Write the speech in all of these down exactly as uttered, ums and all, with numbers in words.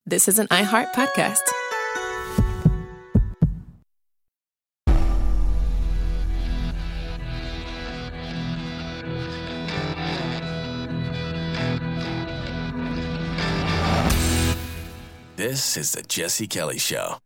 This is an iHeart podcast. This is the Jesse Kelly Show.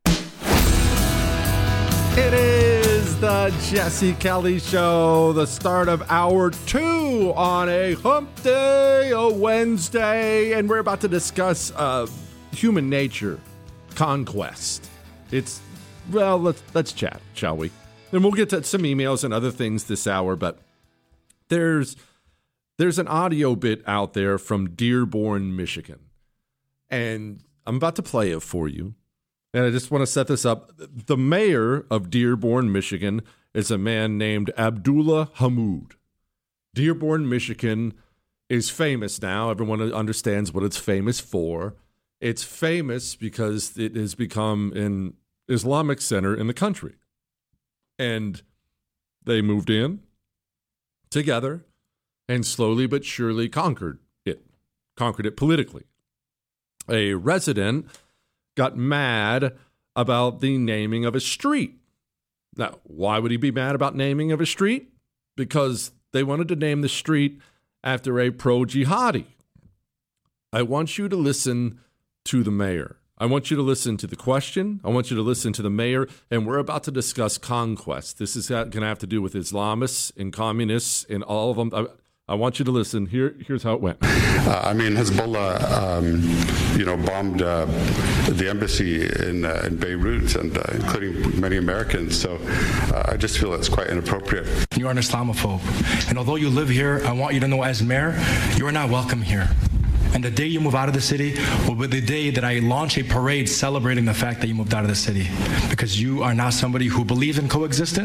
It is the Jesse Kelly Show, the start of hour two on a hump day, a Wednesday, and we're about to discuss uh, human nature, conquest. It's, well, let's, let's chat, shall we? And we'll get to some emails and other things this hour, but there's, there's an audio bit out there from Dearborn, Michigan, and I'm about to play it for you. And I just want to set this up. The mayor of Dearborn, Michigan, is a man named Abdullah Hammoud. Dearborn, Michigan is famous now. Everyone understands what it's famous for. It's famous because it has become an Islamic center in the country. And they moved in together and slowly but surely conquered it, conquered it politically. A resident got mad about the naming of a street. Now, why would he be mad about naming of a street? Because they wanted to name the street after a pro-jihadi. I want you to listen to the mayor. I want you to listen to the question. I want you to listen to the mayor. And we're about to discuss conquest. This is going to have to do with Islamists and communists and all of them. I, I want you to listen. Here, here's how it went. Uh, I mean, Hezbollah, um, you know, bombed uh, the embassy in, uh, in Beirut, and uh, including many Americans. So uh, I just feel it's quite inappropriate. You are an Islamophobe, and although you live here, I want you to know, as mayor, you are not welcome here. And the day you move out of the city will be the day that I launch a parade celebrating the fact that you moved out of the city, because you are not somebody who believes in coexistence.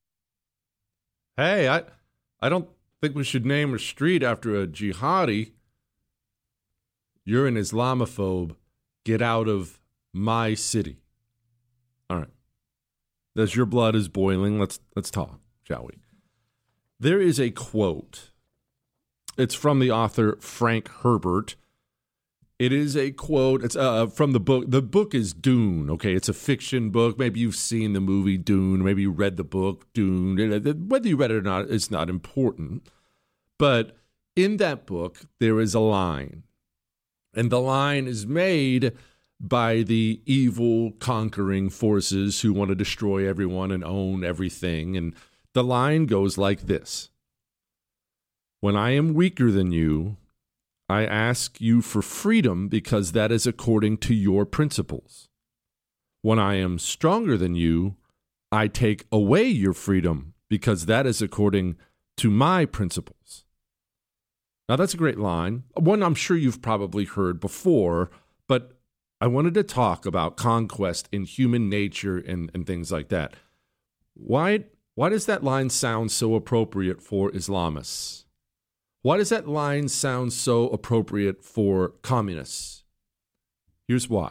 Hey, I, I don't. think we should name a street after a jihadi. You're an Islamophobe. Get out of my city. All right. As your blood is boiling, let's let's talk, shall we? There is a quote. It's from the author Frank Herbert. It is a quote. It's uh, from the book. The book is Dune, okay? It's a fiction book. Maybe you've seen the movie Dune. Maybe you read the book Dune. Whether you read it or not is not important. But in that book, there is a line. And the line is made by the evil conquering forces who want to destroy everyone and own everything. And the line goes like this. When I am weaker than you, I ask you for freedom because that is according to your principles. When I am stronger than you, I take away your freedom because that is according to my principles. Now, that's a great line, one I'm sure you've probably heard before, but I wanted to talk about conquest in human nature and, and things like that. Why, why does that line sound so appropriate for Islamists? Why does that line sound so appropriate for communists? Here's why.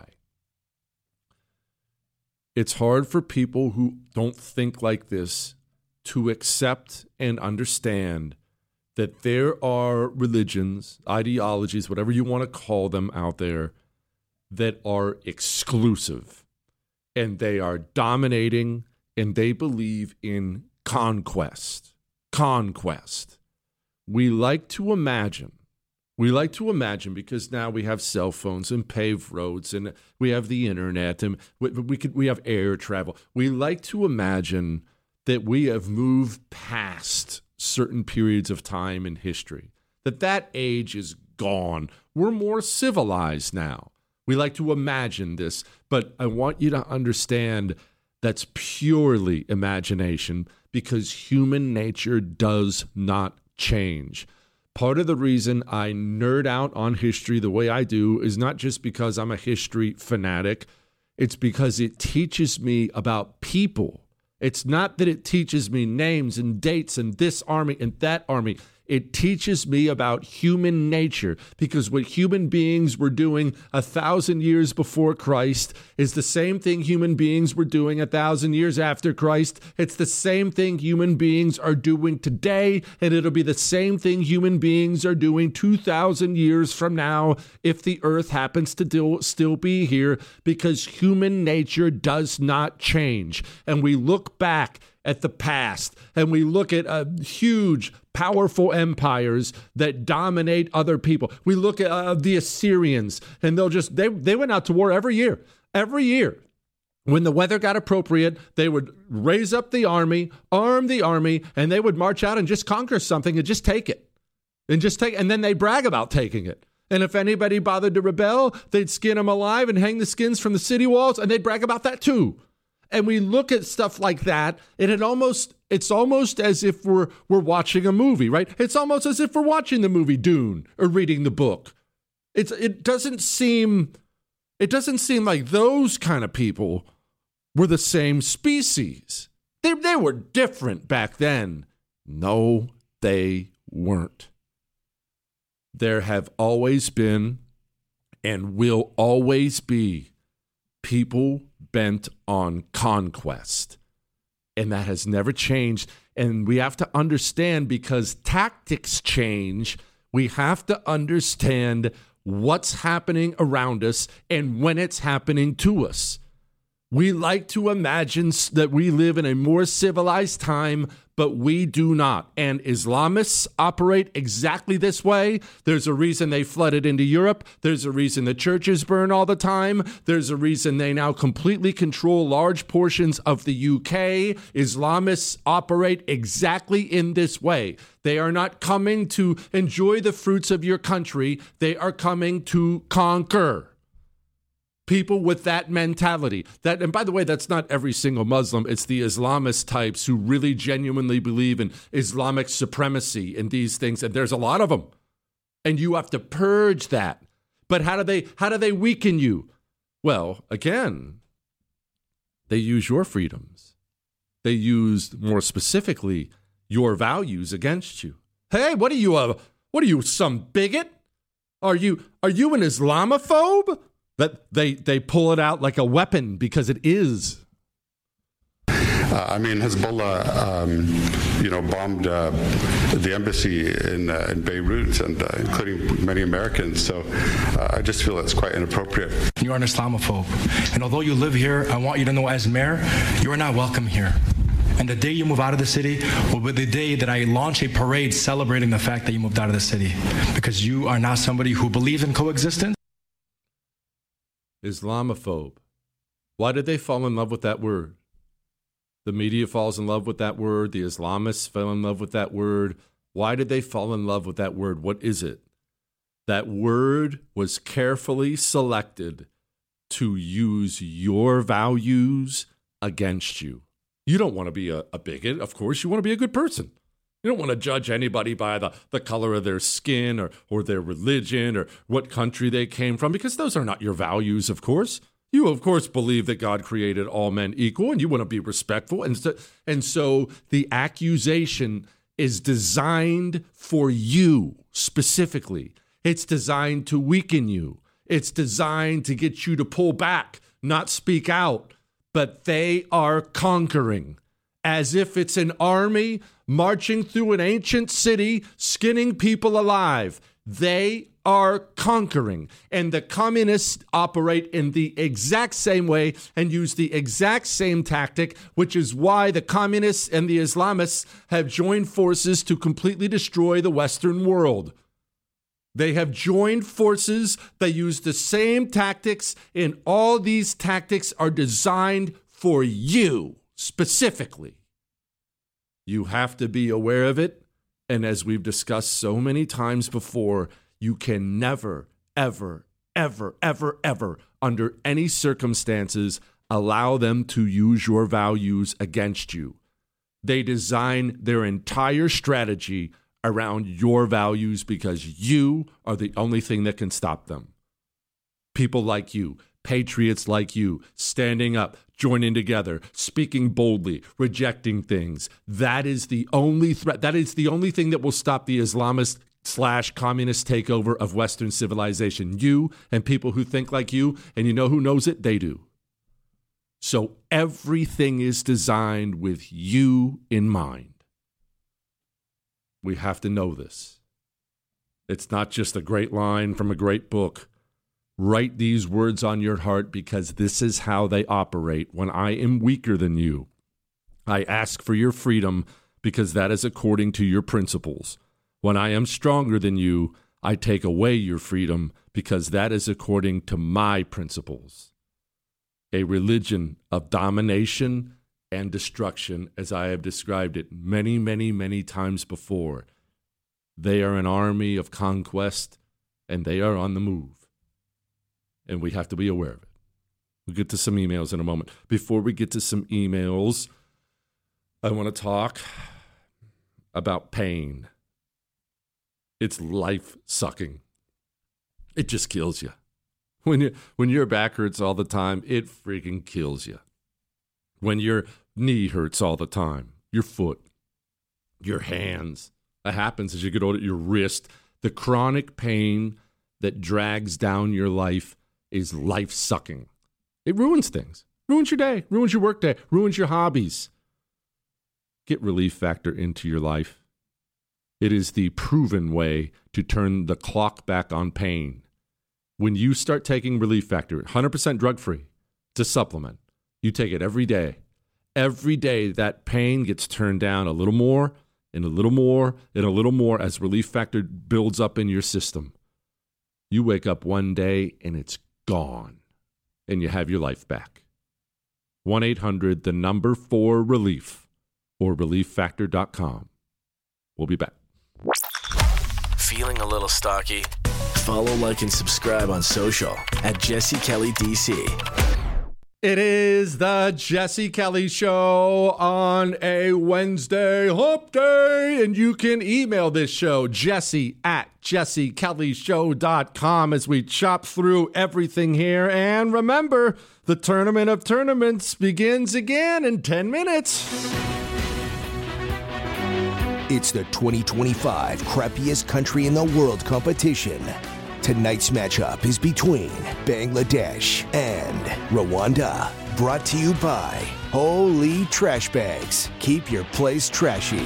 It's hard for people who don't think like this to accept and understand that there are religions, ideologies, whatever you want to call them out there, that are exclusive, and they are dominating, and they believe in conquest. Conquest. We like to imagine, we like to imagine because now we have cell phones and paved roads and we have the internet and we, we could we have air travel. We like to imagine that we have moved past certain periods of time in history, that that age is gone. We're more civilized now. We like to imagine this, but I want you to understand that's purely imagination because human nature does not change. Part of the reason I nerd out on history the way I do is not just because I'm a history fanatic. It's because it teaches me about people. It's not that it teaches me names and dates and this army and that army. It teaches me about human nature, because what human beings were doing a thousand years before Christ is the same thing human beings were doing a thousand years after Christ. It's the same thing human beings are doing today, and it'll be the same thing human beings are doing two thousand years from now if the earth happens to do, still be here, because human nature does not change. And we look back at the past, and we look at uh, huge, powerful empires that dominate other people. We look at uh, the Assyrians, and they'll just, they, they went out to war every year, every year. When the weather got appropriate, they would raise up the army, arm the army, and they would march out and just conquer something and just take it. And just take, and then they brag about taking it. And if anybody bothered to rebel, they'd skin them alive and hang the skins from the city walls, and they'd brag about that too. And we look at stuff like that, and it almost it's almost as if we're we're watching a movie, right? It's almost as if we're watching the movie Dune or reading the book. It's it doesn't seem it doesn't seem like those kind of people were the same species. They they were different back then. No, they weren't. There have always been and will always be people bent on conquest. And that has never changed. And we have to understand, because tactics change, we have to understand what's happening around us and when it's happening to us. We like to imagine that we live in a more civilized time, but we do not. And Islamists operate exactly this way. There's a reason they flooded into Europe. There's a reason the churches burn all the time. There's a reason they now completely control large portions of the U K. Islamists operate exactly in this way. They are not coming to enjoy the fruits of your country. They are coming to conquer. People with that mentality. That, and by the way, that's not every single Muslim. It's the Islamist types who really genuinely believe in Islamic supremacy and these things. And there's a lot of them. And you have to purge that. But how do they, how do they weaken you? Well, again, they use your freedoms. They use, more specifically, your values against you. Hey, what are you, a, what are you, some bigot? Are you, are you an Islamophobe? That they, they pull it out like a weapon, because it is. Uh, I mean, Hezbollah, um, you know, bombed uh, the embassy in, uh, in Beirut, and uh, including many Americans. So uh, I just feel it's quite inappropriate. You are an Islamophobe. And although you live here, I want you to know, as mayor, you are not welcome here. And the day you move out of the city will be the day that I launch a parade celebrating the fact that you moved out of the city, because you are not somebody who believes in coexistence. Islamophobe. Why did they fall in love with that word? The media falls in love with that word. The Islamists fell in love with that word. Why did they fall in love with that word? What is it? That word was carefully selected to use your values against you. You don't want to be a, a bigot, of course. You want to be a good person. You don't want to judge anybody by the, the color of their skin or, or their religion or what country they came from, because those are not your values, of course. You, of course, believe that God created all men equal, and you want to be respectful. And so, and so the accusation is designed for you specifically. It's designed to weaken you. It's designed to get you to pull back, not speak out. But they are conquering, as if it's an army marching through an ancient city, skinning people alive. They are conquering. And the communists operate in the exact same way and use the exact same tactic, which is why the communists and the Islamists have joined forces to completely destroy the Western world. They have joined forces. They use the same tactics, and all these tactics are designed for you specifically. You have to be aware of it. And as we've discussed so many times before, you can never, ever, ever, ever, ever, under any circumstances, allow them to use your values against you. They design their entire strategy around your values because you are the only thing that can stop them. People like you, patriots like you, standing up, joining together, speaking boldly, rejecting things. That is the only threat. That is the only thing that will stop the Islamist slash communist takeover of Western civilization. You and people who think like you, and you know who knows it? They do. So everything is designed with you in mind. We have to know this. It's not just a great line from a great book. Write these words on your heart because this is how they operate. When I am weaker than you, I ask for your freedom because that is according to your principles. When I am stronger than you, I take away your freedom because that is according to my principles. A religion of domination and destruction, as I have described it many, many, many times before. They are an army of conquest, and they are on the move. And we have to be aware of it. We'll get to some emails in a moment. Before we get to some emails, I want to talk about pain. It's life-sucking. It just kills you. When you when your back hurts all the time, it freaking kills you. When your knee hurts all the time, your foot, your hands, that happens as you get older, your wrist, the chronic pain that drags down your life is life-sucking. It ruins things. Ruins your day, ruins your work day, ruins your hobbies. Get Relief Factor into your life. It is the proven way to turn the clock back on pain. When you start taking Relief Factor, one hundred percent drug-free, it's a supplement. You take it every day. Every day that pain gets turned down a little more and a little more and a little more as Relief Factor builds up in your system. You wake up one day and it's gone and you have your life back. one eight hundred, the number four relief or relief factor dot com. We'll be back. Feeling a little stocky? Follow, like, and subscribe on social at Jesse Kelly D C. It is the Jesse Kelly Show on a Wednesday hump day, and you can email this show, jesse at jesse kelly show dot com, as we chop through everything here. And remember, the Tournament of Tournaments begins again in ten minutes. It's the twenty twenty-five crappiest country in the world competition. Tonight's matchup is between Bangladesh and Rwanda. Brought to you by Holy Trash Bags. Keep your place trashy.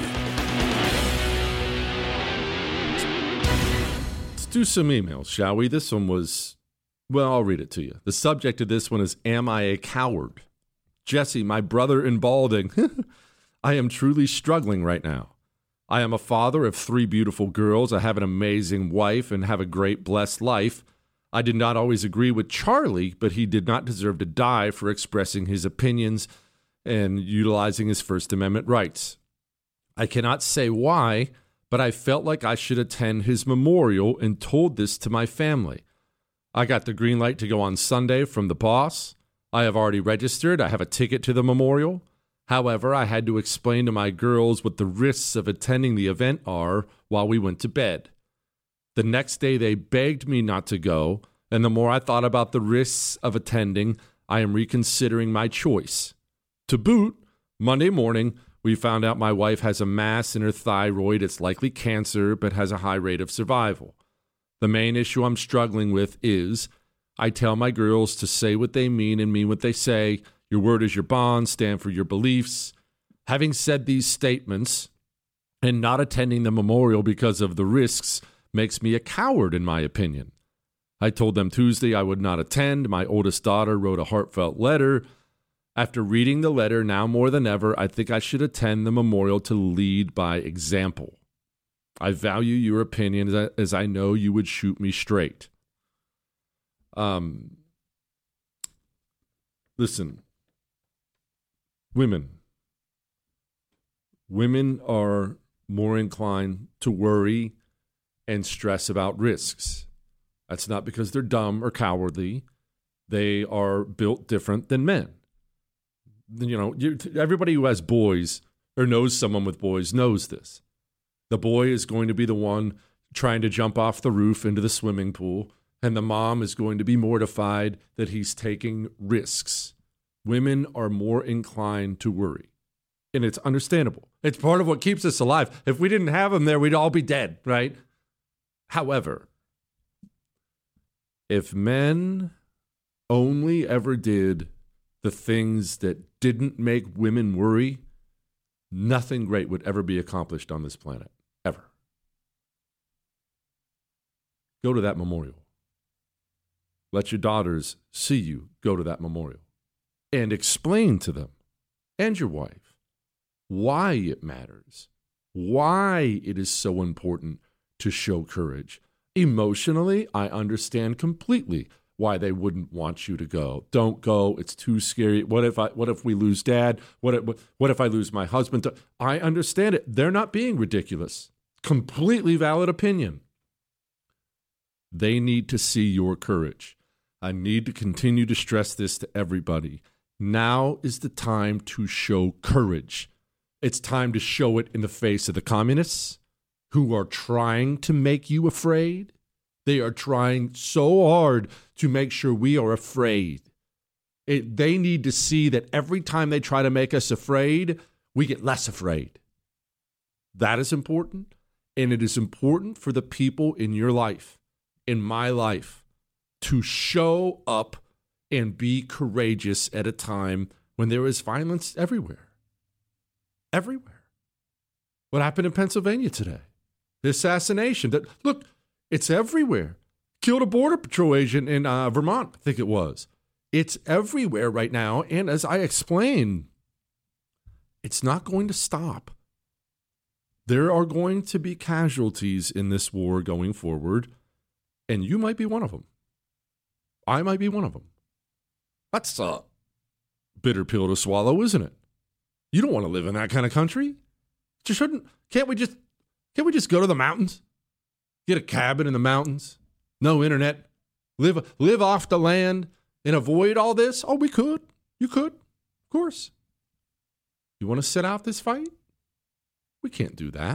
Let's do some emails, shall we? This one was, well, I'll read it to you. The subject of this one is, Am I a Coward? Jesse, my brother in balding. I am truly struggling right now. I am a father of three beautiful girls. I have an amazing wife and have a great, blessed life. I did not always agree with Charlie, but he did not deserve to die for expressing his opinions and utilizing his First Amendment rights. I cannot say why, but I felt like I should attend his memorial and told this to my family. I got the green light to go on Sunday from the boss. I have already registered. I have a ticket to the memorial. However, I had to explain to my girls what the risks of attending the event are while we went to bed. The next day, they begged me not to go, and the more I thought about the risks of attending, I am reconsidering my choice. To boot, Monday morning, we found out my wife has a mass in her thyroid. It's likely cancer, but has a high rate of survival. The main issue I'm struggling with is I tell my girls to say what they mean and mean what they say. Your word is your bond, stand for your beliefs. Having said these statements and not attending the memorial because of the risks makes me a coward, in my opinion. I told them Tuesday I would not attend. My oldest daughter wrote a heartfelt letter. After reading the letter, now more than ever, I think I should attend the memorial to lead by example. I value your opinion as I know you would shoot me straight. Um, listen. Women. Women are more inclined to worry and stress about risks. That's not because they're dumb or cowardly. They are built different than men. You know, you, everybody who has boys or knows someone with boys knows this. The boy is going to be the one trying to jump off the roof into the swimming pool, And the mom is going to be mortified that he's taking risks. Women are more inclined to worry. And it's understandable. It's part of what keeps us alive. If we didn't have them there, we'd all be dead, right? However, if men only ever did the things that didn't make women worry, nothing great would ever be accomplished on this planet, ever. Go to that memorial. Let your daughters see you go to that memorial and explain to them and your wife why it matters, why it is so important to show courage. Emotionally, I understand completely why they wouldn't want you to go. Don't go. It's too scary. What if I? What if we lose dad? What if, what if I lose my husband? I understand it. They're not being ridiculous. Completely valid opinion. They need to see your courage. I need to continue to stress this to everybody. Now is the time to show courage. It's time to show it in the face of the communists who are trying to make you afraid. They are trying so hard to make sure we are afraid. It, they need to see that every time they try to make us afraid, we get less afraid. That is important, and it is important for the people in your life, in my life, to show up and be courageous at a time when there is violence everywhere. Everywhere. What happened in Pennsylvania today? The assassination. That look, it's everywhere. Killed a Border Patrol agent in uh, Vermont, I think it was. It's everywhere right now. And as I explained, it's not going to stop. There are going to be casualties in this war going forward, and you might be one of them. I might be one of them. That's a bitter pill to swallow, isn't it? You don't want to live in that kind of country. You shouldn't. Can't we just, can't we just go to the mountains? Get a cabin in the mountains? No internet? Live, live off the land and avoid all this? Oh, we could. You could. Of course. You want to sit out this fight? We can't do that.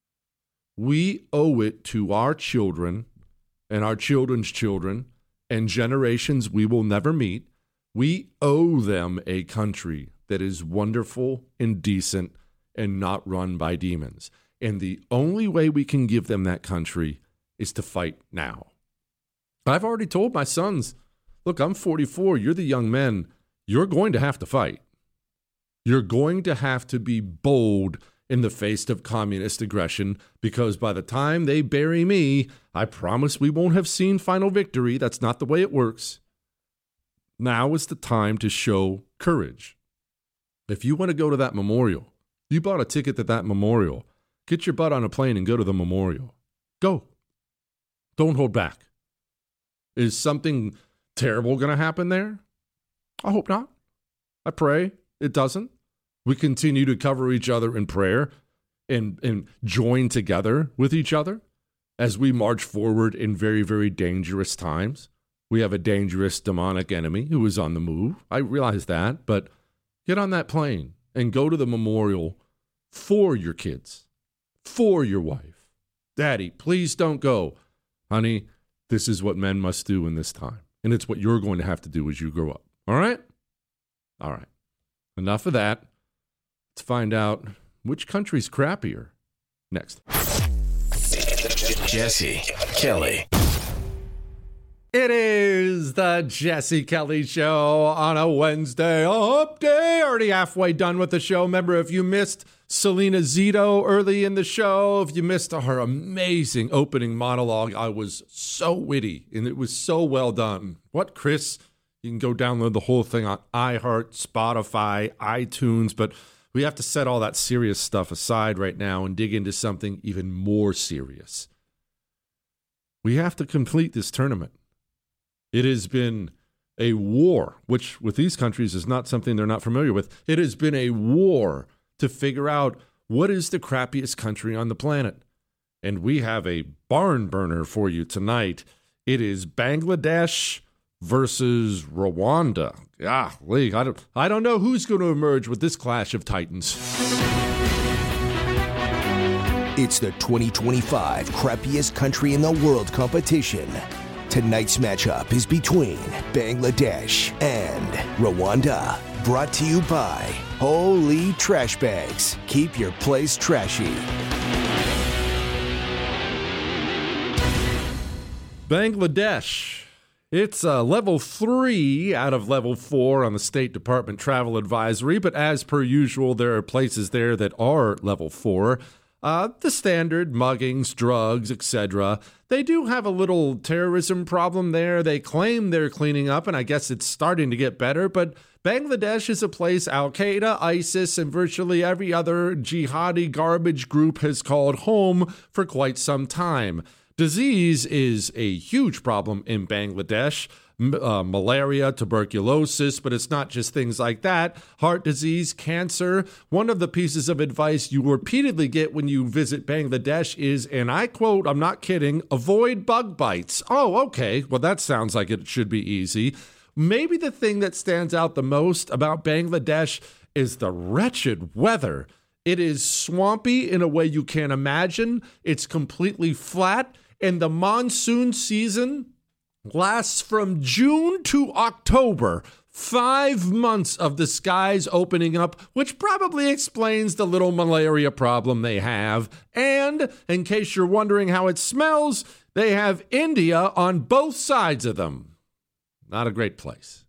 We owe it to our children and our children's children and generations we will never meet. We owe them a country that is wonderful and decent and not run by demons. And the only way we can give them that country is to fight now. I've already told my sons, look, I'm forty-four. You're the young men. You're going to have to fight. You're going to have to be bold in the face of communist aggression, because by the time they bury me, I promise we won't have seen final victory. That's not the way it works. Now is the time to show courage. If you want to go to that memorial, you bought a ticket to that memorial, get your butt on a plane and go to the memorial. Go. Don't hold back. Is something terrible going to happen there? I hope not. I pray it doesn't. We continue to cover each other in prayer and, and join together with each other as we march forward in very, very dangerous times. We have a dangerous demonic enemy who is on the move. I realize that, but get on that plane and go to the memorial for your kids, for your wife. Daddy, please don't go. Honey, this is what men must do in this time. And it's what you're going to have to do as you grow up. All right? All right. Enough of that. Let's find out which country's crappier next. Jesse Kelly. It is the Jesse Kelly Show on a Wednesday. Up day. Already halfway done with the show. Remember, if you missed Selena Zito early in the show, if you missed her amazing opening monologue, I was so witty and it was so well done. What, Chris? You can go download the whole thing on iHeart, Spotify, iTunes, but we have to set all that serious stuff aside right now and dig into something even more serious. We have to complete this tournament. It has been a war, which with these countries is not something they're not familiar with. It has been a war to figure out what is the crappiest country on the planet. And we have a barn burner for you tonight. It is Bangladesh versus Rwanda. Ah, Lee, I don't, I don't know who's going to emerge with this clash of titans. It's the twenty twenty-five crappiest country in the world competition. Tonight's matchup is between Bangladesh and Rwanda. Brought to you by Holy Trash Bags. Keep your place trashy. Bangladesh. It's uh, level three out of level four on the State Department travel advisory, but as per usual, there are places there that are level four. Uh, the standard muggings, drugs, et cetera. They do have a little terrorism problem there. They claim they're cleaning up, and I guess it's starting to get better, but Bangladesh is a place Al-Qaeda, ISIS, and virtually every other jihadi garbage group has called home for quite some time. Disease is a huge problem in Bangladesh. Uh, malaria, tuberculosis, but it's not just things like that. Heart disease, cancer. One of the pieces of advice you repeatedly get when you visit Bangladesh is, and I quote, I'm not kidding, avoid bug bites. Oh, okay. Well, that sounds like it should be easy. Maybe the thing that stands out the most about Bangladesh is the wretched weather. It is swampy in a way you can't imagine. It's completely flat, and the monsoon season lasts from June to October. Five months of the skies opening up, which probably explains the little malaria problem they have. And, in case you're wondering how it smells, they have India on both sides of them. Not a great place.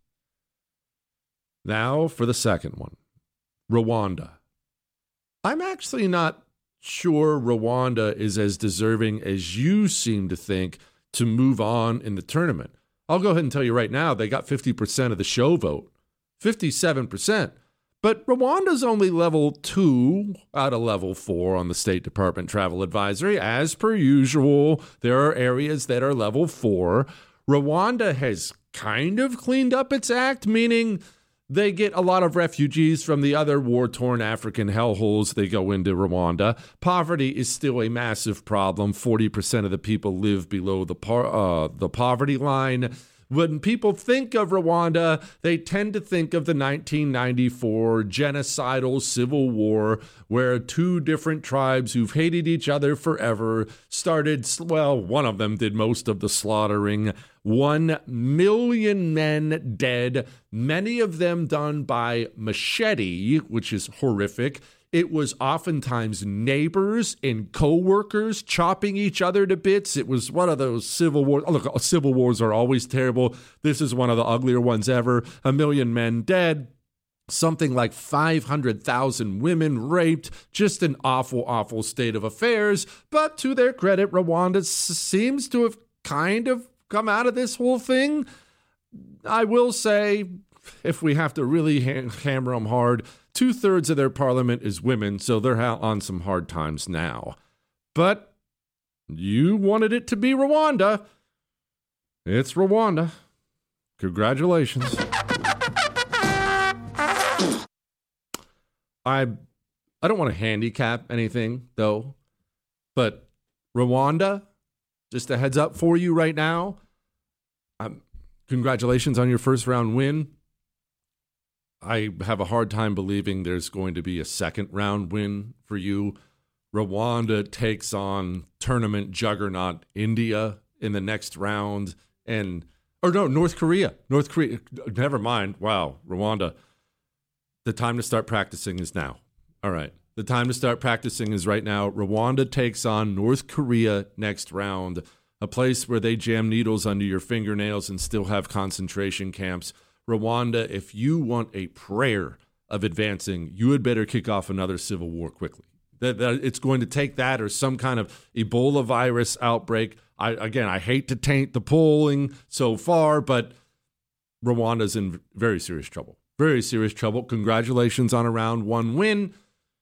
Now for the second one, Rwanda. I'm actually not sure Rwanda is as deserving as you seem to think to move on in the tournament. I'll go ahead and tell you right now, they got fifty percent of the show vote, fifty-seven percent. But Rwanda's only level two out of level four on the State Department travel advisory. As per usual, there are areas that are level four. Rwanda has kind of cleaned up its act, meaning they get a lot of refugees from the other war-torn African hellholes they go into Rwanda. Poverty is still a massive problem. forty percent of the people live below the par- uh, the poverty line. When people think of Rwanda, they tend to think of the nineteen ninety-four genocidal civil war where two different tribes who've hated each other forever started, well, one of them did most of the slaughtering. One million men dead, many of them done by machete, which is horrific. It was oftentimes neighbors and co-workers chopping each other to bits. It was one of those civil wars. Oh, look, civil wars are always terrible. This is one of the uglier ones ever. A million men dead. Something like five hundred thousand women raped. Just an awful, awful state of affairs. But to their credit, Rwanda s- seems to have kind of come out of this whole thing. I will say, if we have to really ha- hammer them hard, two-thirds of their parliament is women, so they're ha- on some hard times now. But you wanted it to be Rwanda. It's Rwanda. Congratulations. I I don't want to handicap anything, though, but Rwanda, just a heads up for you right now, um, congratulations on your first round win. I have a hard time believing there's going to be a second round win for you. Rwanda takes on tournament juggernaut India in the next round. And, or no, North Korea. North Korea, never mind. Wow, Rwanda. The time to start practicing is now. All right. The time to start practicing is right now. Rwanda takes on North Korea next round, a place where they jam needles under your fingernails and still have concentration camps. Rwanda, if you want a prayer of advancing, you had better kick off another civil war quickly. That, that it's going to take that or some kind of Ebola virus outbreak. I, again, I hate to taint the polling so far, but Rwanda's in very serious trouble. Very serious trouble. Congratulations on a round one win.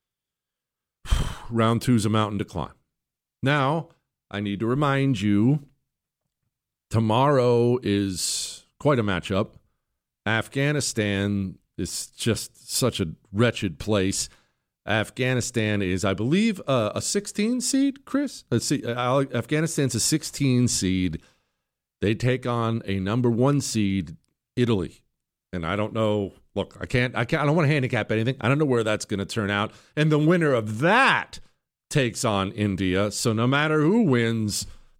Round two's a mountain to climb. Now, I need to remind you, tomorrow is quite a matchup. Afghanistan is just such a wretched place. Afghanistan is, I believe, uh, a sixteen seed, Chris? Let's see. Uh, Afghanistan's a sixteen seed. They take on a number one seed, Italy. And I don't know. Look, I can't, I can't, I don't want to handicap anything. I don't know where that's going to turn out. And the winner of that takes on India. So no matter who wins,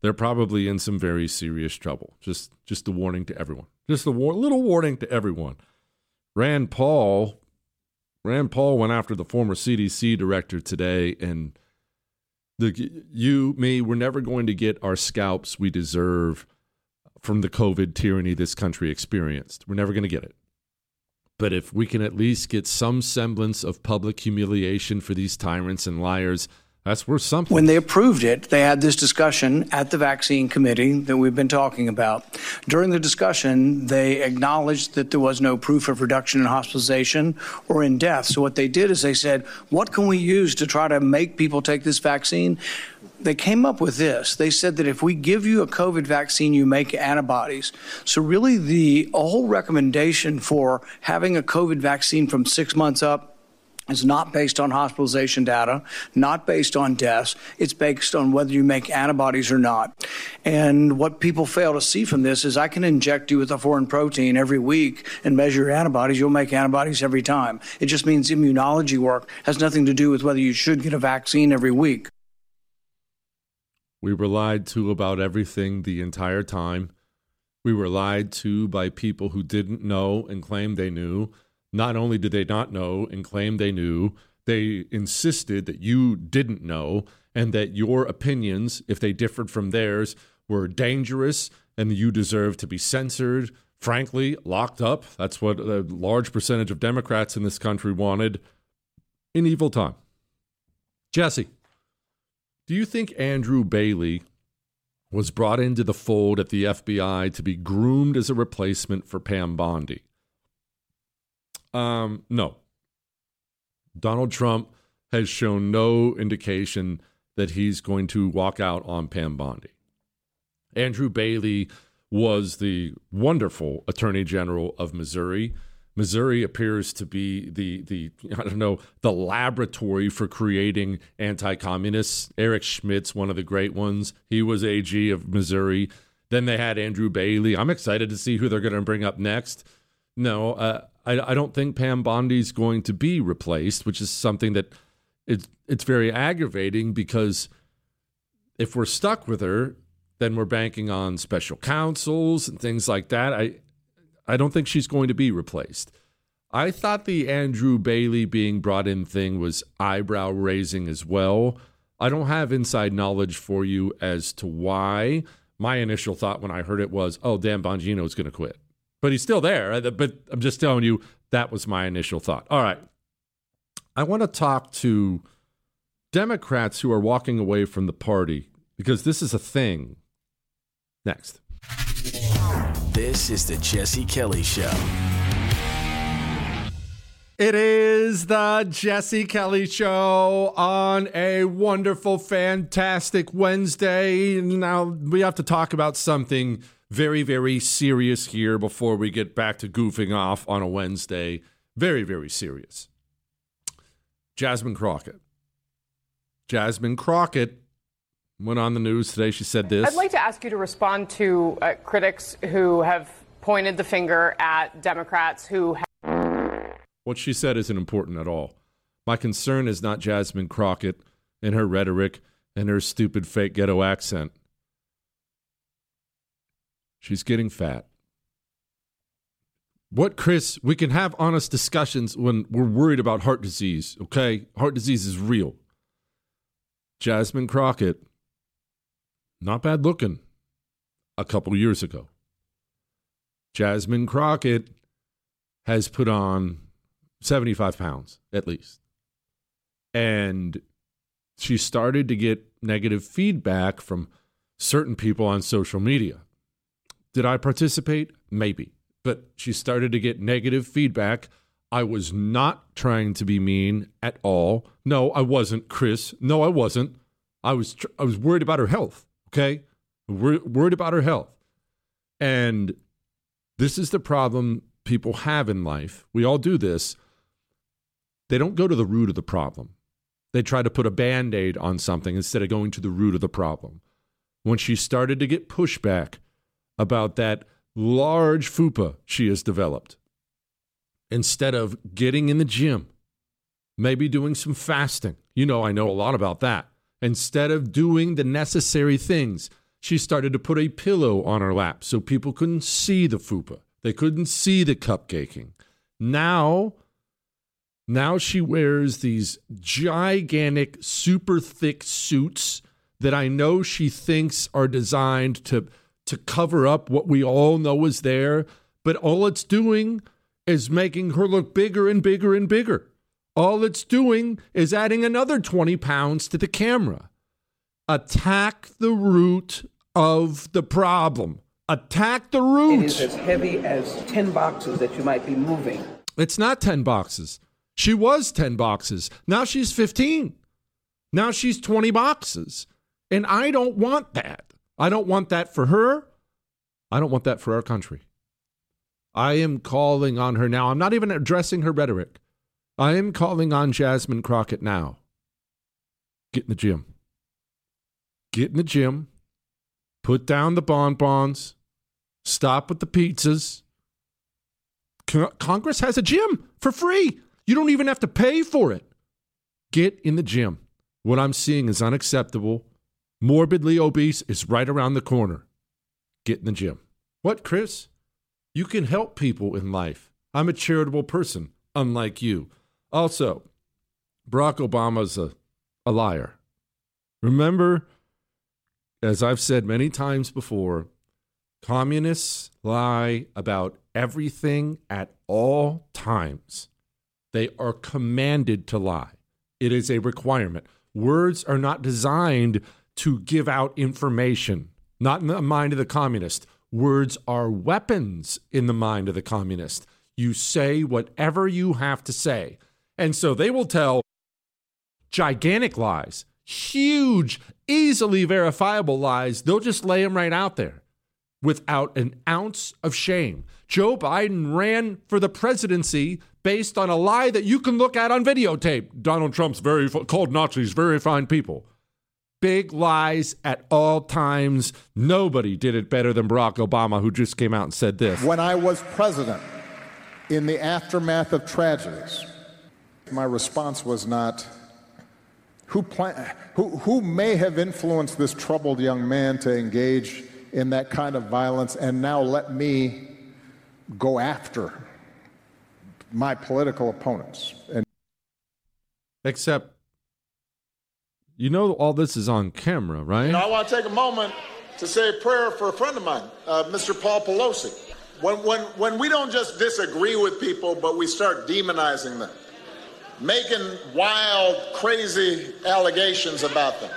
they're probably in some very serious trouble. Just just a warning to everyone. Just a war- little warning to everyone. Rand Paul, Rand Paul went after the former C D C director today, and the you, me, we're never going to get our scalps we deserve from the COVID tyranny this country experienced. We're never going to get it. But if we can at least get some semblance of public humiliation for these tyrants and liars, that's worth something. When they approved it, they had this discussion at the vaccine committee that we've been talking about. During the discussion, they acknowledged that there was no proof of reduction in hospitalization or in death. So what they did is they said, what can we use to try to make people take this vaccine? They came up with this. They said that if we give you a COVID vaccine, you make antibodies. So really the whole recommendation for having a COVID vaccine from six months up is not based on hospitalization data, not based on deaths. It's based on whether you make antibodies or not. And what people fail to see from this is I can inject you with a foreign protein every week and measure your antibodies. You'll make antibodies every time. It just means immunology work has nothing to do with whether you should get a vaccine every week. We were lied to about everything the entire time. We were lied to by people who didn't know and claimed they knew. Not only did they not know and claim they knew, they insisted that you didn't know and that your opinions, if they differed from theirs, were dangerous and you deserved to be censored, frankly, locked up. That's what a large percentage of Democrats in this country wanted in evil time. Jesse, do you think Andrew Bailey was brought into the fold at the F B I to be groomed as a replacement for Pam Bondi? Um, no. Donald Trump has shown no indication that he's going to walk out on Pam Bondi. Andrew Bailey was the wonderful Attorney General of Missouri. Missouri appears to be the, the I don't know, the laboratory for creating anti-communists. Eric Schmidt's one of the great ones. He was A G of Missouri. Then they had Andrew Bailey. I'm excited to see who they're going to bring up next. No, uh, I, I don't think Pam Bondi's going to be replaced, which is something that it's, it's very aggravating because if we're stuck with her, then we're banking on special counsels and things like that. I I don't think she's going to be replaced. I thought the Andrew Bailey being brought in thing was eyebrow raising as well. I don't have inside knowledge for you as to why. My initial thought when I heard it was, oh, Dan Bongino is going to quit. But he's still there. But I'm just telling you, that was my initial thought. All right. I want to talk to Democrats who are walking away from the party because this is a thing. Next. This is the Jesse Kelly Show. It is the Jesse Kelly Show on a wonderful, fantastic Wednesday. Now, we have to talk about something very, very serious here before we get back to goofing off on a Wednesday. Very, very serious. Jasmine Crockett. Jasmine Crockett went on the news today. She said this. I'd like to ask you to respond to uh, critics who have pointed the finger at Democrats who have... What she said isn't important at all. My concern is not Jasmine Crockett and her rhetoric and her stupid fake ghetto accent. She's getting fat. What, Chris? We can have honest discussions when we're worried about heart disease, okay? Heart disease is real. Jasmine Crockett, not bad looking a couple years ago. Jasmine Crockett has put on seventy-five pounds at least. And she started to get negative feedback from certain people on social media. Did I participate? Maybe. But she started to get negative feedback. I was not trying to be mean at all. No, I wasn't, Chris. No, I wasn't. I was tr- I was worried about her health, okay? Wor- worried about her health. And this is the problem people have in life. We all do this. They don't go to the root of the problem. They try to put a Band-Aid on something instead of going to the root of the problem. When she started to get pushback about that large fupa she has developed, instead of getting in the gym, maybe doing some fasting, you know, I know a lot about that. Instead of doing the necessary things she started to put a pillow on her lap so people couldn't see the fupa. They couldn't see the cupcaking. Now, now she wears these gigantic, super thick suits that I know she thinks are designed to, to cover up what we all know is there, but all it's doing is making her look bigger and bigger and bigger. All it's doing is adding another twenty pounds to the camera. Attack the root of the problem. Attack the root. It is as heavy as ten boxes that you might be moving. It's not ten boxes. She was ten boxes. Now she's fifteen. Now she's twenty boxes. And I don't want that. I don't want that for her. I don't want that for our country. I am calling on her now. I'm not even addressing her rhetoric. I am calling on Jasmine Crockett now. Get in the gym. Get in the gym. Put down the bonbons. Stop with the pizzas. Con- Congress has a gym for free. You don't even have to pay for it. Get in the gym. What I'm seeing is unacceptable. Morbidly obese is right around the corner. Get in the gym. What, Chris? You can help people in life. I'm a charitable person, unlike you. Also, Barack Obama's a, a liar. Remember, as I've said many times before, communists lie about everything at all times. They are commanded to lie. It is a requirement. Words are not designed to give out information, not in the mind of the communist. Words are weapons in the mind of the communist. You say whatever you have to say. And so they will tell gigantic lies, huge, easily verifiable lies. They'll just lay them right out there without an ounce of shame. Joe Biden ran for the presidency based on a lie that you can look at on videotape. Donald Trump's very called Nazis very fine people. Big lies at all times. Nobody did it better than Barack Obama, who just came out and said this. When I was president, in the aftermath of tragedies, my response was not, who, plan- who, who may have influenced this troubled young man to engage in that kind of violence, and now let me go after my political opponents. And Except, you know all this is on camera, right? You know, I want to take a moment to say a prayer for a friend of mine, uh, Mister Paul Pelosi. When, when, when we don't just disagree with people, but we start demonizing them, making wild, crazy allegations about them,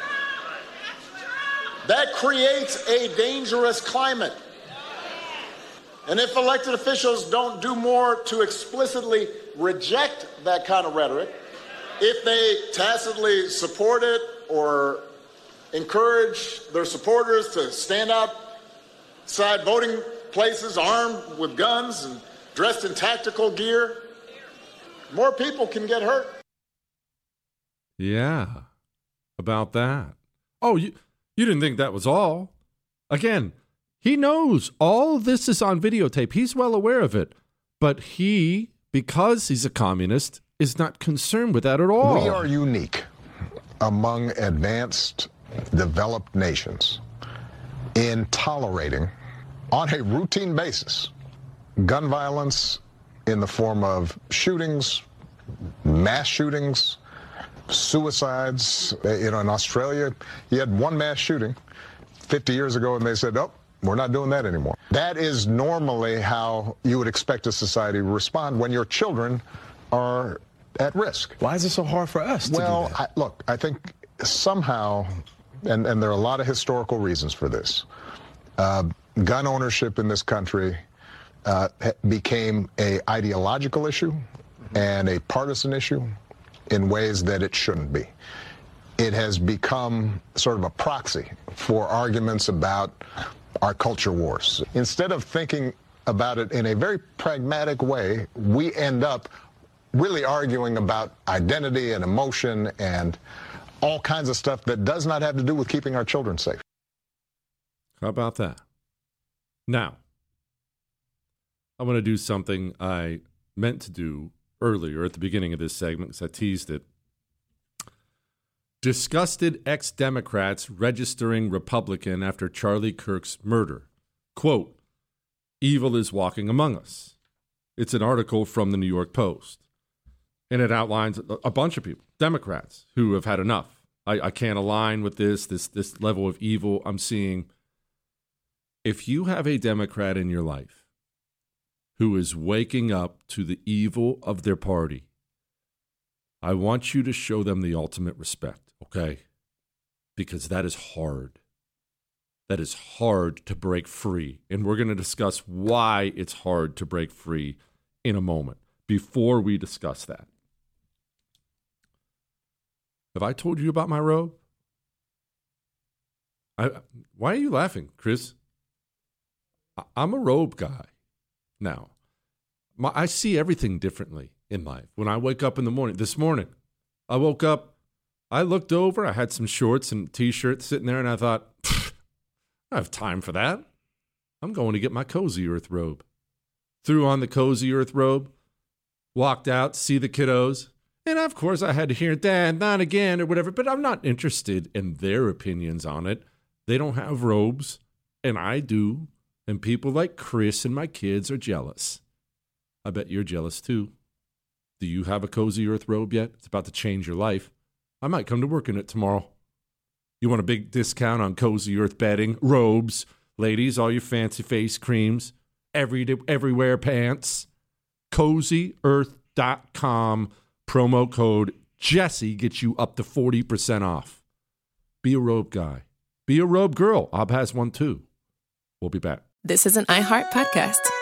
that creates a dangerous climate. And if elected officials don't do more to explicitly reject that kind of rhetoric, if they tacitly support it or encourage their supporters to stand outside voting places armed with guns and dressed in tactical gear, more people can get hurt. Yeah, about that. Oh, you, you didn't think that was all. Again, he knows all of this is on videotape. He's well aware of it. But he, because he's a communist, is not concerned with that at all. We are unique among advanced, developed nations in tolerating, on a routine basis, gun violence in the form of shootings, mass shootings, suicides. You know, in Australia, you had one mass shooting fifty years ago, and they said, oh, we're not doing that anymore. That is normally how you would expect a society to respond when your children are at risk. Why is it so hard for us to well, do that? I, look, I think somehow, and, and there are a lot of historical reasons for this, uh, gun ownership in this country uh, became a ideological issue and a partisan issue in ways that it shouldn't be. It has become sort of a proxy for arguments about our culture wars. Instead of thinking about it in a very pragmatic way, we end up really arguing about identity and emotion and all kinds of stuff that does not have to do with keeping our children safe. How about that? Now, I want to do something I meant to do earlier at the beginning of this segment because I teased it. Disgusted ex-Democrats registering Republican after Charlie Kirk's murder. Quote, evil is walking among us. It's an article from the New York Post. And it outlines a bunch of people, Democrats, who have had enough. I, I can't align with this, this, this level of evil I'm seeing. If you have a Democrat in your life who is waking up to the evil of their party, I want you to show them the ultimate respect. Okay, because that is hard. That is hard to break free. And we're going to discuss why it's hard to break free in a moment. Before we discuss that, have I told you about my robe? I, why are you laughing, Chris? I, I'm a robe guy now. My, I see everything differently in life. When I wake up in the morning, this morning, I woke up, I looked over, I had some shorts and t-shirt sitting there, and I thought, I have time for that. I'm going to get my Cozy Earth robe. Threw on the Cozy Earth robe, walked out, see the kiddos, and of course I had to hear, Dad, not again, or whatever, but I'm not interested in their opinions on it. They don't have robes, and I do, and people like Chris and my kids are jealous. I bet you're jealous too. Do you have a Cozy Earth robe yet? It's about to change your life. I might come to work in it tomorrow. You want a big discount on Cozy Earth bedding, robes, ladies, all your fancy face creams, every everywhere pants. cozy earth dot com, promo code Jesse gets you up to forty percent off. Be a robe guy. Be a robe girl. Ob has one too. We'll be back. This is an iHeart podcast.